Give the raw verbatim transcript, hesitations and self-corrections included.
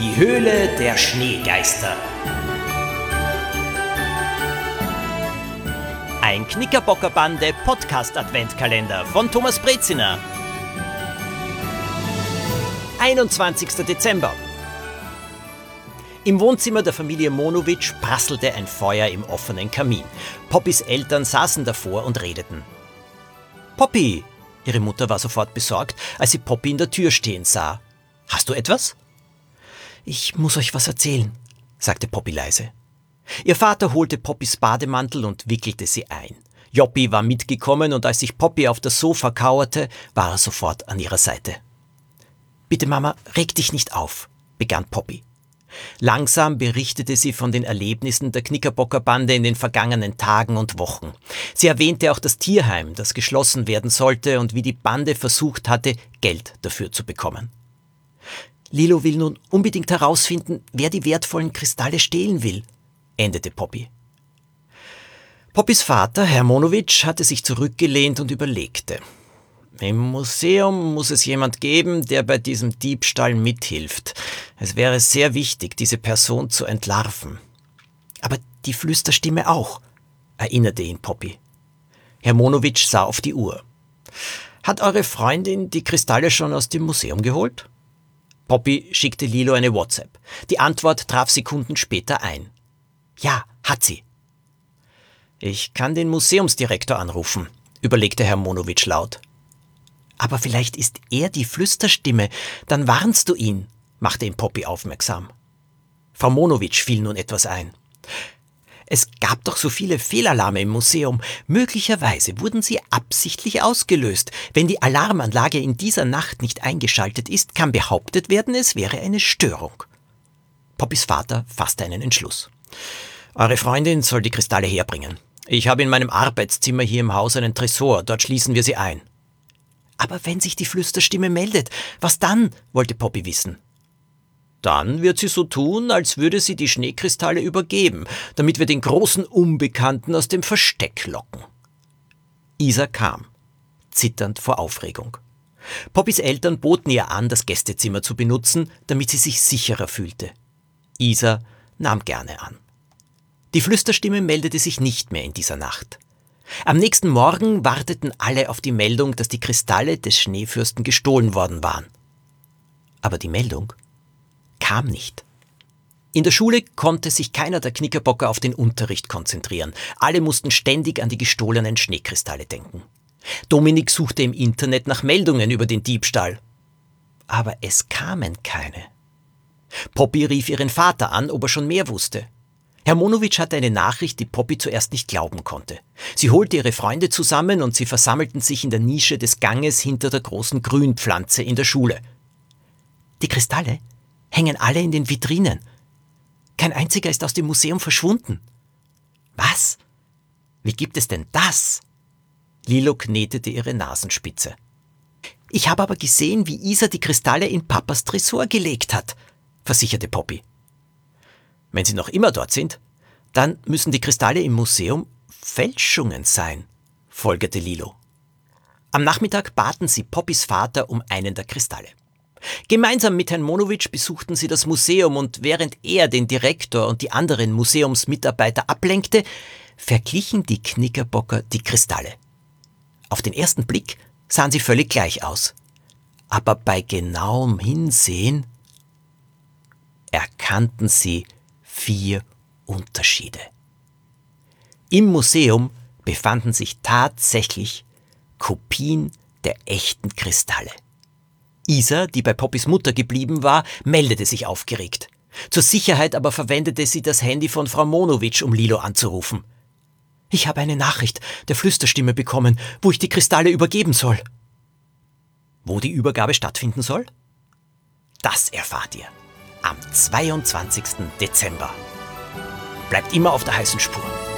Die Höhle der Schneegeister. Ein Knickerbockerbande Podcast-Adventkalender von Thomas Breziner. einundzwanzigster Dezember. Im Wohnzimmer der Familie Monowitsch prasselte ein Feuer im offenen Kamin. Poppys Eltern saßen davor und redeten. »Poppy«, ihre Mutter war sofort besorgt, als sie Poppy in der Tür stehen sah. »Hast du etwas?« »Ich muss euch was erzählen«, sagte Poppy leise. Ihr Vater holte Poppys Bademantel und wickelte sie ein. Joppi war mitgekommen und als sich Poppy auf das Sofa kauerte, war er sofort an ihrer Seite. »Bitte Mama, reg dich nicht auf«, begann Poppy. Langsam berichtete sie von den Erlebnissen der Knickerbockerbande in den vergangenen Tagen und Wochen. Sie erwähnte auch das Tierheim, das geschlossen werden sollte und wie die Bande versucht hatte, Geld dafür zu bekommen. »Lilo will nun unbedingt herausfinden, wer die wertvollen Kristalle stehlen will«, endete Poppy. Poppys Vater, Herr Monowitsch, hatte sich zurückgelehnt und überlegte. Im Museum muss es jemand geben, der bei diesem Diebstahl mithilft. Es wäre sehr wichtig, diese Person zu entlarven. Aber die Flüsterstimme auch, erinnerte ihn Poppy. Herr Monowitsch sah auf die Uhr. Hat eure Freundin die Kristalle schon aus dem Museum geholt? Poppy schickte Lilo eine WhatsApp. Die Antwort traf Sekunden später ein. Ja, hat sie. Ich kann den Museumsdirektor anrufen, überlegte Herr Monowitsch laut. Aber vielleicht ist er die Flüsterstimme, dann warnst du ihn, machte ihn Poppy aufmerksam. Frau Monowitsch fiel nun etwas ein. Es gab doch so viele Fehlalarme im Museum. Möglicherweise wurden sie absichtlich ausgelöst. Wenn die Alarmanlage in dieser Nacht nicht eingeschaltet ist, kann behauptet werden, es wäre eine Störung. Poppys Vater fasste einen Entschluss. Eure Freundin soll die Kristalle herbringen. Ich habe in meinem Arbeitszimmer hier im Haus einen Tresor, dort schließen wir sie ein. Aber wenn sich die Flüsterstimme meldet, was dann, wollte Poppy wissen. Dann wird sie so tun, als würde sie die Schneekristalle übergeben, damit wir den großen Unbekannten aus dem Versteck locken. Isa kam, zitternd vor Aufregung. Poppys Eltern boten ihr an, das Gästezimmer zu benutzen, damit sie sich sicherer fühlte. Isa nahm gerne an. Die Flüsterstimme meldete sich nicht mehr in dieser Nacht. Am nächsten Morgen warteten alle auf die Meldung, dass die Kristalle des Schneefürsten gestohlen worden waren. Aber die Meldung kam nicht. In der Schule konnte sich keiner der Knickerbocker auf den Unterricht konzentrieren. Alle mussten ständig an die gestohlenen Schneekristalle denken. Dominik suchte im Internet nach Meldungen über den Diebstahl. Aber es kamen keine. Poppy rief ihren Vater an, ob er schon mehr wusste. Herr Monowitsch hatte eine Nachricht, die Poppy zuerst nicht glauben konnte. Sie holte ihre Freunde zusammen und sie versammelten sich in der Nische des Ganges hinter der großen Grünpflanze in der Schule. Die Kristalle hängen alle in den Vitrinen. Kein einziger ist aus dem Museum verschwunden. Was? Wie gibt es denn das? Lilo knetete ihre Nasenspitze. Ich habe aber gesehen, wie Isa die Kristalle in Papas Tresor gelegt hat, versicherte Poppy. Wenn sie noch immer dort sind, dann müssen die Kristalle im Museum Fälschungen sein, folgerte Lilo. Am Nachmittag baten sie Poppys Vater um einen der Kristalle. Gemeinsam mit Herrn Monowitsch besuchten sie das Museum und während er den Direktor und die anderen Museumsmitarbeiter ablenkte, verglichen die Knickerbocker die Kristalle. Auf den ersten Blick sahen sie völlig gleich aus. Aber bei genauem Hinsehen erkannten sie vier Unterschiede. Im Museum befanden sich tatsächlich Kopien der echten Kristalle. Isa, die bei Poppys Mutter geblieben war, meldete sich aufgeregt. Zur Sicherheit aber verwendete sie das Handy von Frau Monowitsch, um Lilo anzurufen. Ich habe eine Nachricht der Flüsterstimme bekommen, wo ich die Kristalle übergeben soll. Wo die Übergabe stattfinden soll? Das erfahrt ihr am zweiundzwanzigsten Dezember. Bleibt immer auf der heißen Spur.